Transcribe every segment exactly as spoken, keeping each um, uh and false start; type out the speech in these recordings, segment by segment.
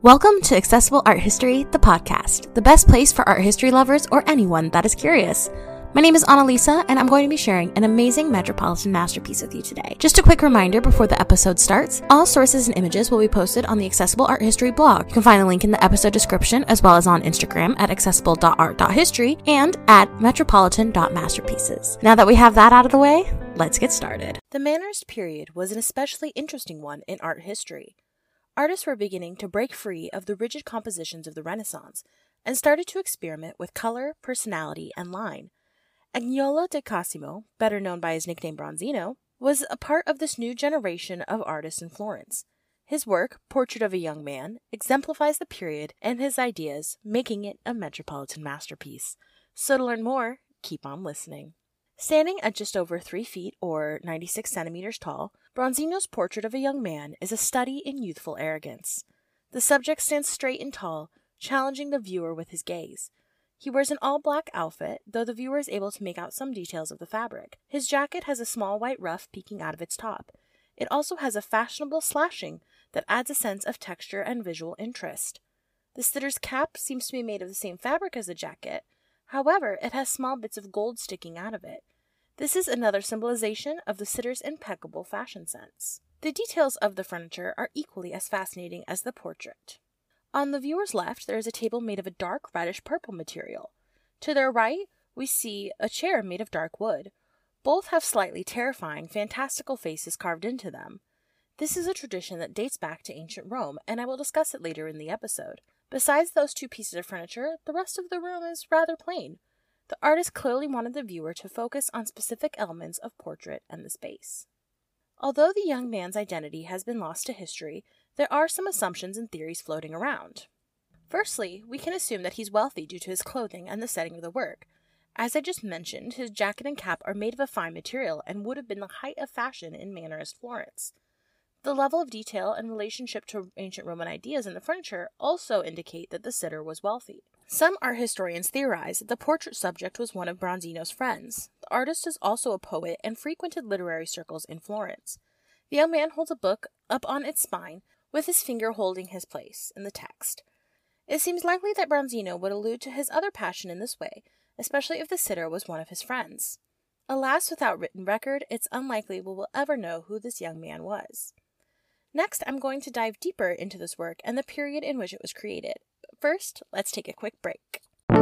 Welcome to Accessible Art History, the podcast, the best place for art history lovers or anyone that is curious. My name is Annalisa, and I'm going to be sharing an amazing Metropolitan masterpiece with you today. Just a quick reminder before the episode starts, all sources and images will be posted on the Accessible Art History blog. You can find a link in the episode description, as well as on Instagram at accessible dot art dot history and at metropolitan dot masterpieces. Now that we have that out of the way, let's get started. The Mannerist period was an especially interesting one in art history. Artists were beginning to break free of the rigid compositions of the Renaissance and started to experiment with color, personality, and line. Agnolo di Cosimo, better known by his nickname Bronzino, was a part of this new generation of artists in Florence. His work, Portrait of a Young Man, exemplifies the period and his ideas, making it a Metropolitan masterpiece. So to learn more, keep on listening. Standing at just over three feet or ninety-six centimeters tall, Bronzino's Portrait of a Young Man is a study in youthful arrogance. The subject stands straight and tall, challenging the viewer with his gaze. He wears an all-black outfit, though the viewer is able to make out some details of the fabric. His jacket has a small white ruff peeking out of its top. It also has a fashionable slashing that adds a sense of texture and visual interest. The sitter's cap seems to be made of the same fabric as the jacket. However, it has small bits of gold sticking out of it. This is another symbolization of the sitter's impeccable fashion sense. The details of the furniture are equally as fascinating as the portrait. On the viewer's left, there is a table made of a dark reddish-purple material. To their right, we see a chair made of dark wood. Both have slightly terrifying, fantastical faces carved into them. This is a tradition that dates back to ancient Rome, and I will discuss it later in the episode. Besides those two pieces of furniture, the rest of the room is rather plain. The artist clearly wanted the viewer to focus on specific elements of portrait and the space. Although the young man's identity has been lost to history, there are some assumptions and theories floating around. Firstly, we can assume that he's wealthy due to his clothing and the setting of the work. As I just mentioned, his jacket and cap are made of a fine material and would have been the height of fashion in Mannerist Florence. The level of detail and relationship to ancient Roman ideas in the furniture also indicate that the sitter was wealthy. Some art historians theorize that the portrait subject was one of Bronzino's friends. The artist is also a poet and frequented literary circles in Florence. The young man holds a book up on its spine, with his finger holding his place in the text. It seems likely that Bronzino would allude to his other passion in this way, especially if the sitter was one of his friends. Alas, without written record, it's unlikely we will ever know who this young man was. Next, I'm going to dive deeper into this work and the period in which it was created. But first, let's take a quick break.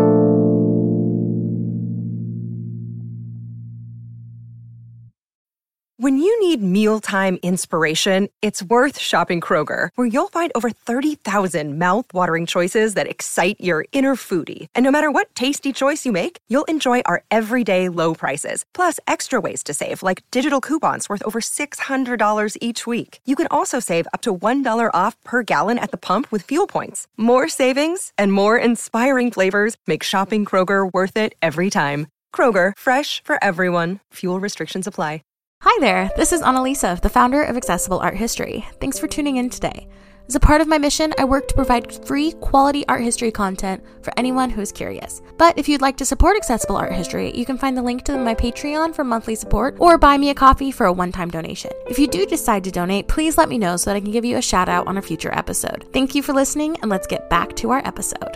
When you need mealtime inspiration, it's worth shopping Kroger, where you'll find over thirty thousand mouth-watering choices that excite your inner foodie. And no matter what tasty choice you make, you'll enjoy our everyday low prices, plus extra ways to save, like digital coupons worth over six hundred dollars each week. You can also save up to one dollar off per gallon at the pump with fuel points. More savings and more inspiring flavors make shopping Kroger worth it every time. Kroger, fresh for everyone. Fuel restrictions apply. Hi there, this is Annalisa, the founder of Accessible Art History. Thanks for tuning in today. As a part of my mission, I work to provide free, quality art history content for anyone who is curious. But if you'd like to support Accessible Art History, you can find the link to my Patreon for monthly support or buy me a coffee for a one-time donation. If you do decide to donate, please let me know so that I can give you a shout out on a future episode. Thank you for listening, and let's get back to our episode.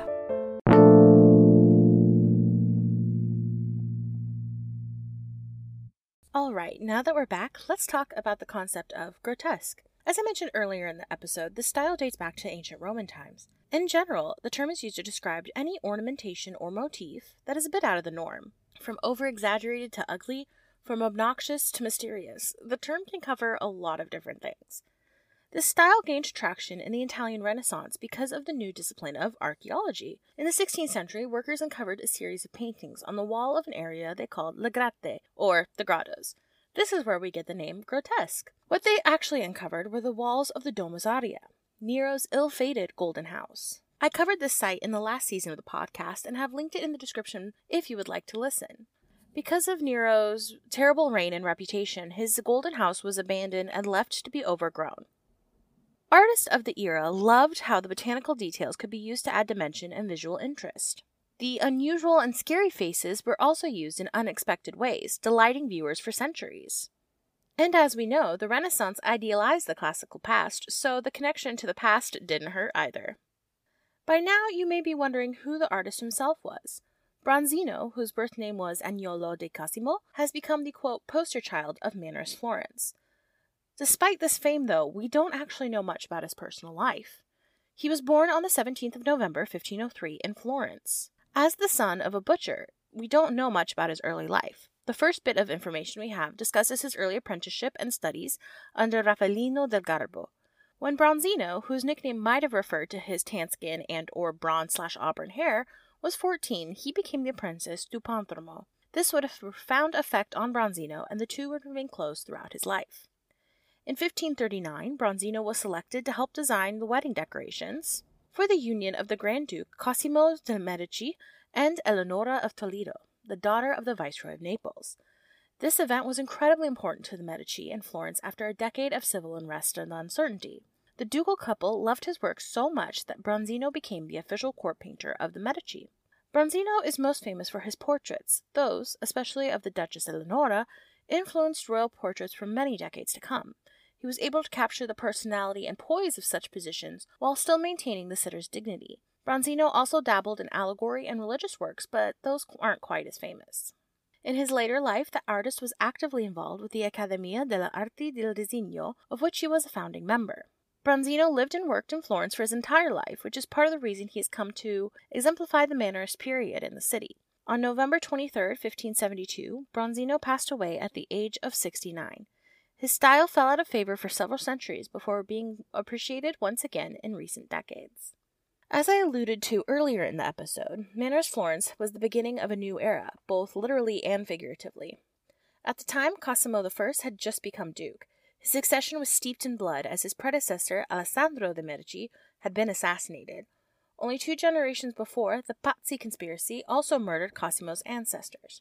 Alright, now that we're back, let's talk about the concept of grotesque. As I mentioned earlier in the episode, the style dates back to ancient Roman times. In general, the term is used to describe any ornamentation or motif that is a bit out of the norm. From over-exaggerated to ugly, from obnoxious to mysterious, the term can cover a lot of different things. This style gained traction in the Italian Renaissance because of the new discipline of archaeology. In the sixteenth century, workers uncovered a series of paintings on the wall of an area they called Le Gratte, or the grottos. This is where we get the name grotesque. What they actually uncovered were the walls of the Domus Aurea, Nero's ill-fated golden house. I covered this site in the last season of the podcast and have linked it in the description if you would like to listen. Because of Nero's terrible reign and reputation, his golden house was abandoned and left to be overgrown. Artists of the era loved how the botanical details could be used to add dimension and visual interest. The unusual and scary faces were also used in unexpected ways, delighting viewers for centuries. And as we know, the Renaissance idealized the classical past, so the connection to the past didn't hurt either. By now, you may be wondering who the artist himself was. Bronzino, whose birth name was Agnolo di Cosimo, has become the, quote, poster child of Mannerist Florence. Despite this fame, though, we don't actually know much about his personal life. He was born on the seventeenth of November, fifteen oh three, in Florence. As the son of a butcher, we don't know much about his early life. The first bit of information we have discusses his early apprenticeship and studies under Raffaellino del Garbo. When Bronzino, whose nickname might have referred to his tan skin and or blonde-slash-auburn hair, was fourteen, he became the apprentice to Pontormo. This would have a profound effect on Bronzino, and the two would remain close throughout his life. In fifteen thirty-nine, Bronzino was selected to help design the wedding decorations for the union of the Grand Duke Cosimo de' Medici and Eleonora of Toledo, the daughter of the Viceroy of Naples. This event was incredibly important to the Medici and Florence after a decade of civil unrest and uncertainty. The ducal couple loved his work so much that Bronzino became the official court painter of the Medici. Bronzino is most famous for his portraits. Those, especially of the Duchess Eleonora, influenced royal portraits for many decades to come. He was able to capture the personality and poise of such positions while still maintaining the sitter's dignity. Bronzino also dabbled in allegory and religious works, but those aren't quite as famous. In his later life, the artist was actively involved with the Accademia delle Arti del Disegno, of which he was a founding member. Bronzino lived and worked in Florence for his entire life, which is part of the reason he has come to exemplify the Mannerist period in the city. On November twenty-third, fifteen seventy-two, Bronzino passed away at the age of sixty-nine. His style fell out of favor for several centuries before being appreciated once again in recent decades. As I alluded to earlier in the episode, Mannerist Florence was the beginning of a new era, both literally and figuratively. At the time, Cosimo the First had just become duke. His succession was steeped in blood as his predecessor, Alessandro de' Medici, had been assassinated. Only two generations before, the Pazzi conspiracy also murdered Cosimo's ancestors.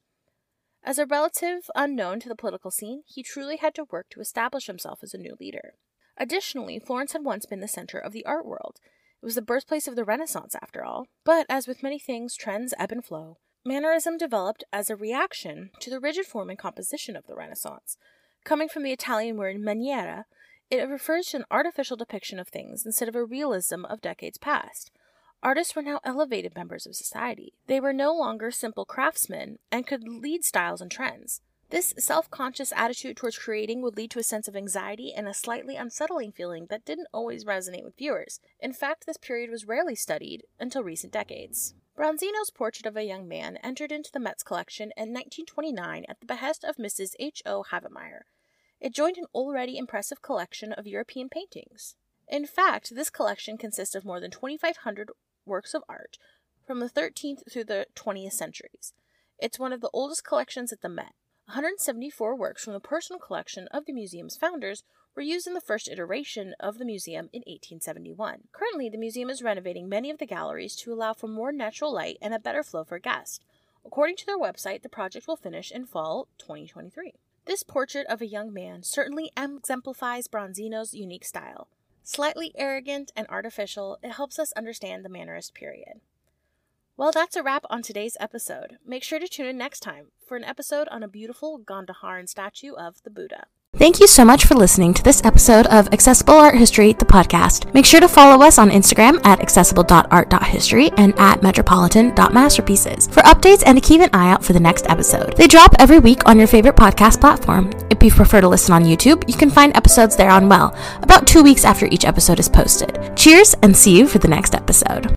As a relative unknown to the political scene, he truly had to work to establish himself as a new leader. Additionally, Florence had once been the center of the art world. It was the birthplace of the Renaissance, after all. But, as with many things, trends ebb and flow. Mannerism developed as a reaction to the rigid form and composition of the Renaissance. Coming from the Italian word maniera, it refers to an artificial depiction of things instead of a realism of decades past. Artists were now elevated members of society. They were no longer simple craftsmen and could lead styles and trends. This self-conscious attitude towards creating would lead to a sense of anxiety and a slightly unsettling feeling that didn't always resonate with viewers. In fact, this period was rarely studied until recent decades. Bronzino's portrait of a young man entered into the Met's collection in nineteen twenty-nine at the behest of Missus H O Havemeyer. It joined an already impressive collection of European paintings. In fact, this collection consists of more than twenty-five hundred works of art from the thirteenth through the twentieth centuries. It's one of the oldest collections at the Met. one hundred seventy-four works from the personal collection of the museum's founders were used in the first iteration of the museum in eighteen seventy-one. Currently, the museum is renovating many of the galleries to allow for more natural light and a better flow for guests. According to their website, the project will finish in fall twenty twenty-three. This portrait of a young man certainly exemplifies Bronzino's unique style. Slightly arrogant and artificial, it helps us understand the Mannerist period. Well, that's a wrap on today's episode. Make sure to tune in next time for an episode on a beautiful Gandharan statue of the Buddha. Thank you so much for listening to this episode of Accessible Art History, the podcast. Make sure to follow us on Instagram at accessible dot art dot history and at metropolitan dot masterpieces for updates and to keep an eye out for the next episode. They drop every week on your favorite podcast platform. If you prefer to listen on YouTube, you can find episodes there on well, about two weeks after each episode is posted. Cheers and see you for the next episode.